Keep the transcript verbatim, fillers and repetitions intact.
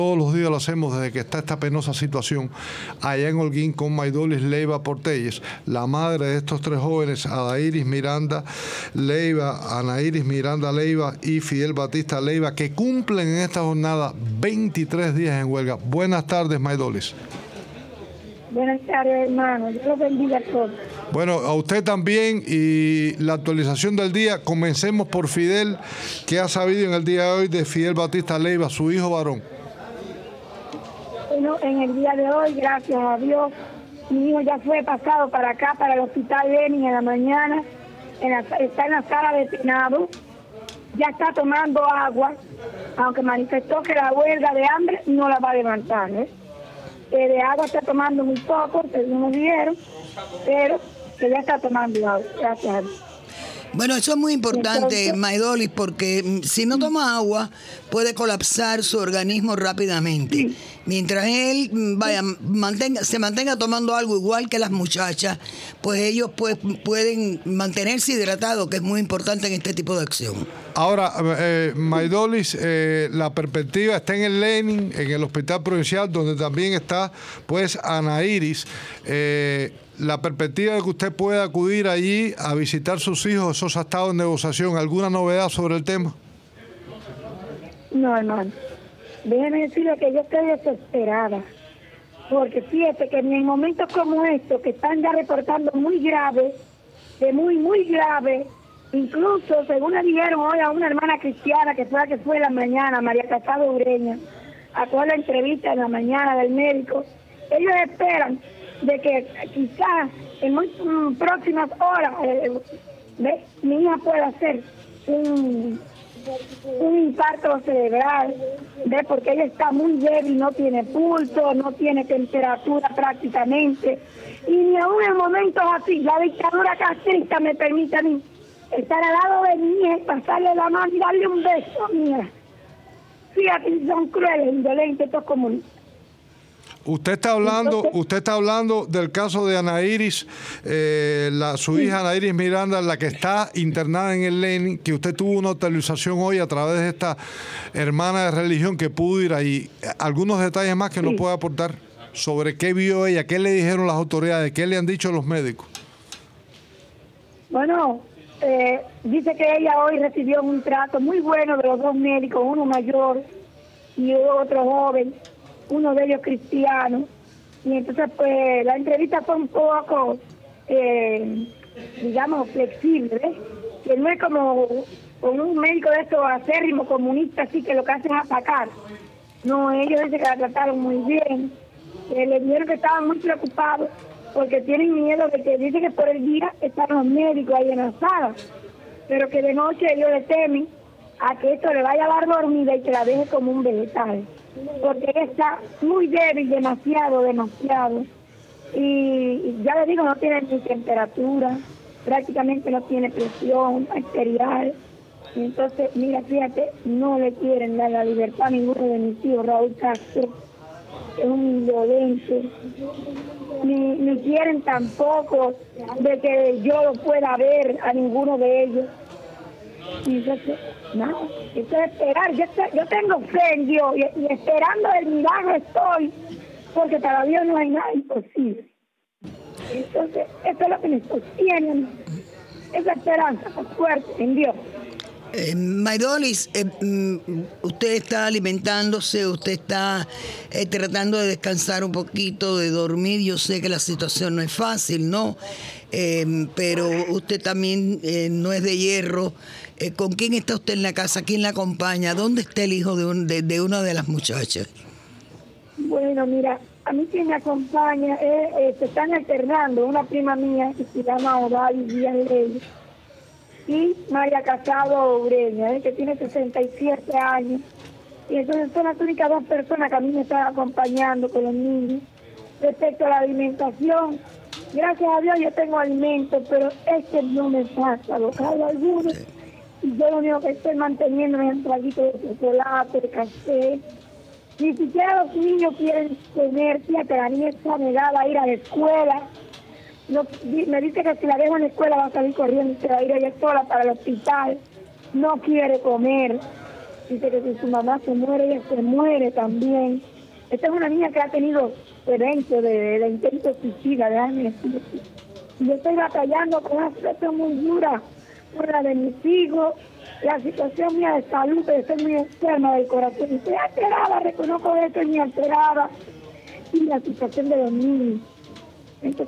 Todos los días lo hacemos desde que está esta penosa situación allá en Holguín con Maydolis Leiva Portelles, la madre de estos tres jóvenes, Adairis Miranda Leiva, Anairis Miranda Leiva y Fidel Batista Leiva, que cumplen en esta jornada veintitrés días en huelga. Buenas tardes, Maydolis. Buenas tardes, hermano. Dios los bendiga a todos. Bueno, a usted también, y la actualización del día. Comencemos por Fidel. ¿Qué ha sabido en el día de hoy de Fidel Batista Leiva, su hijo varón? Bueno, en el día de hoy, gracias a Dios, mi hijo ya fue pasado para acá, para el hospital Lenin en la mañana. En la, está en la sala de penado. Ya está tomando agua, aunque manifestó que la huelga de hambre no la va a levantar, ¿eh? Eh, de agua está tomando muy poco, según nos dijeron, pero que ya está tomando agua, gracias a Dios. Bueno, eso es muy importante, Maydolis, porque si no toma agua puede colapsar su organismo rápidamente. Sí. Mientras él vaya mantenga, se mantenga tomando algo igual que las muchachas, pues ellos pues, pueden mantenerse hidratados, que es muy importante en este tipo de acción. Ahora, eh, Maydolis, eh, la perspectiva está en el Lenin, en el Hospital Provincial, donde también está pues Anairis. Eh, la perspectiva de que usted pueda acudir allí a visitar sus hijos, ¿eso ha estado en negociación? ¿Alguna novedad sobre el tema? No, hermano. Déjeme decirle que yo estoy desesperada. Porque fíjate que en momentos como estos, que están ya reportando muy graves, de muy, muy graves, incluso, según le dijeron hoy a una hermana cristiana que fue la que fue en la mañana, María Casado Ureña, a toda la entrevista en la mañana del médico, ellos esperan de que quizás en muy um, próximas horas eh, ¿ve? mi hija pueda hacer un, un infarto cerebral, ¿ve? Porque ella está muy débil, no tiene pulso, no tiene temperatura prácticamente, y ni aún en momentos así, la dictadura castrista me permite a mí estar al lado de mi hija y pasarle la mano y darle un beso, mira. Fíjate, son crueles, indolentes estos comunistas. Usted está hablando, usted está hablando del caso de Anairis, eh, la, su hija Anairis Miranda, la que está internada en el Lenin, que usted tuvo una autorización hoy a través de esta hermana de religión que pudo ir ahí. ¿Algunos detalles más que nos puede aportar sobre qué vio ella, qué le dijeron las autoridades, qué le han dicho los médicos? Bueno, eh, dice que ella hoy recibió un trato muy bueno de los dos médicos, uno mayor y otro joven, uno de ellos cristiano, y entonces pues la entrevista fue un poco, eh, digamos, flexible, ¿ves? Que no es como con un médico de estos acérrimos comunistas, así que lo que hacen es atacar. No, ellos dicen que la trataron muy bien, eh, le dijeron que estaban muy preocupados porque tienen miedo de que, dicen que por el día están los médicos ahí en la sala, pero que de noche ellos le temen a que esto le vaya a dar dormida y que la deje como un vegetal, porque ella está muy débil, demasiado, demasiado, y ya le digo, no tiene ni temperatura, prácticamente no tiene presión arterial, entonces, mira, fíjate, no le quieren dar la libertad a ninguno de mis hijos. Raúl Castro es un indolente, ni, ni quieren tampoco de que yo lo pueda ver a ninguno de ellos. Y entonces, nada, eso es esperar. Yo, yo tengo fe en Dios y, y esperando el milagro estoy, porque para Dios no hay nada imposible. Entonces, eso es lo que me sostiene, esa esperanza fuerte en Dios. Eh, Maydolis, eh, usted está alimentándose, usted está eh, tratando de descansar un poquito, de dormir. Yo sé que la situación no es fácil, ¿no? Eh, pero usted también eh, no es de hierro. Eh, ¿Con quién está usted en la casa? ¿Quién la acompaña? ¿Dónde está el hijo de, un, de, de una de las muchachas? Bueno, mira, a mí quien me acompaña, eh, eh, se están alternando una prima mía que se llama Odalis Díaz Ley y María Casado Ureña, eh, que tiene sesenta y siete años. Y entonces son las únicas dos personas que a mí me están acompañando con los niños. Respecto a la alimentación, gracias a Dios yo tengo alimento, pero es que no me pasa local alguno. Y yo lo único que estoy manteniendo es un traguito de chocolate, de café. Ni siquiera los niños quieren comer, fíjate, la niña está negada a ir a la escuela. No, me dice que si la dejo en la escuela va a salir corriendo y se va a ir ella sola para el hospital. No quiere comer. Dice que si su mamá se muere, ella se muere también. Esta es una niña que ha tenido evento de, de intento suicida, déjame decir. Yo estoy batallando con una situación muy dura por la de mis hijos, la situación mía de salud, que estoy muy enferma del corazón. Estoy alterada, reconozco esto, estoy muy alterada. Y la situación de los niños.